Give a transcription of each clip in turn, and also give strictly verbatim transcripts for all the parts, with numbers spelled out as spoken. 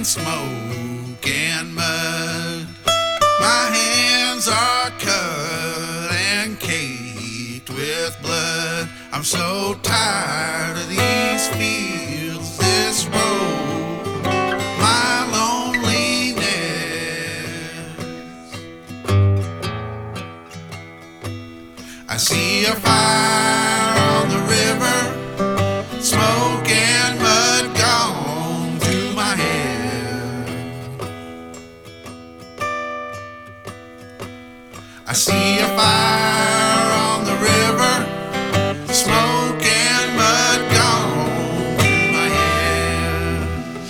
smoke and mud. My hands are cut and caked with blood. I'm so tired of these fields, this road, my loneliness. I see a fire on the river, smoke and mud gone to my head. I see a fire on the river, smoke and mud gone to my head.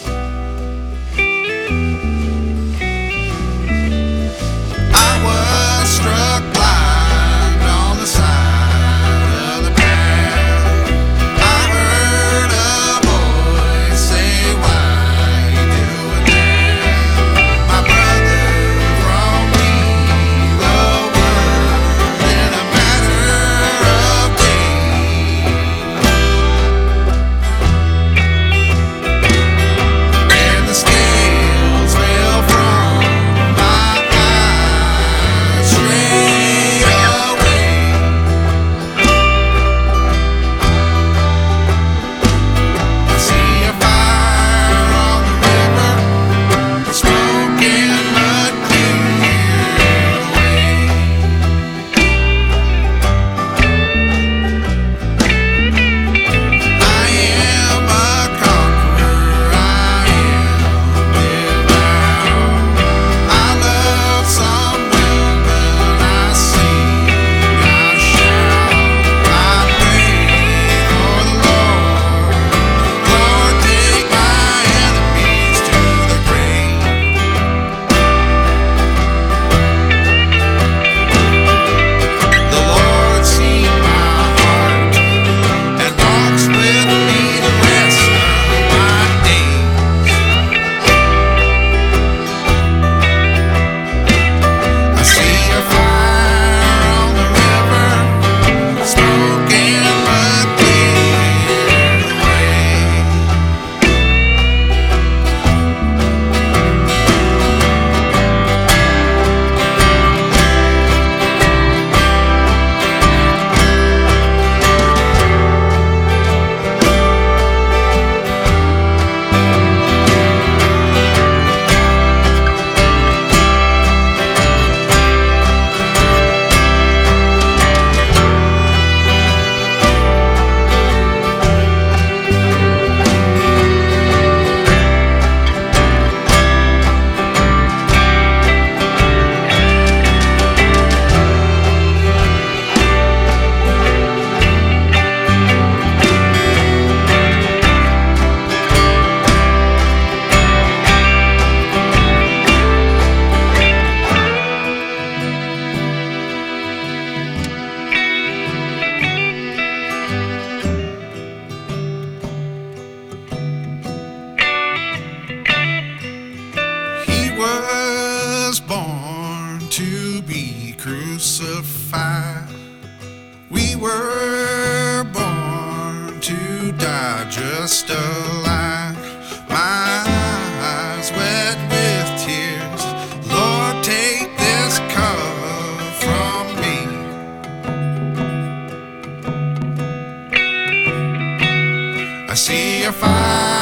I was struck blind on the side of the path. I heard a voice say, "Why you doing that?" My brother brought me the word in a matter of days, and the scales fell from my eyes straight away. I see a fire on the river, smoke and mud cleared away. I am a conqueror, I am devout. I love some women, I sing, I shout. I pray for the Lord, Lord, take my enemies to the grave. The Lord sees my heart and walks with me the rest of my days. I see a fire on the river, smoke and mud cleared away. He was born to be crucified. We were born to die just alike. My eyes wet with tears. Lord, take this cup from me. I see a fire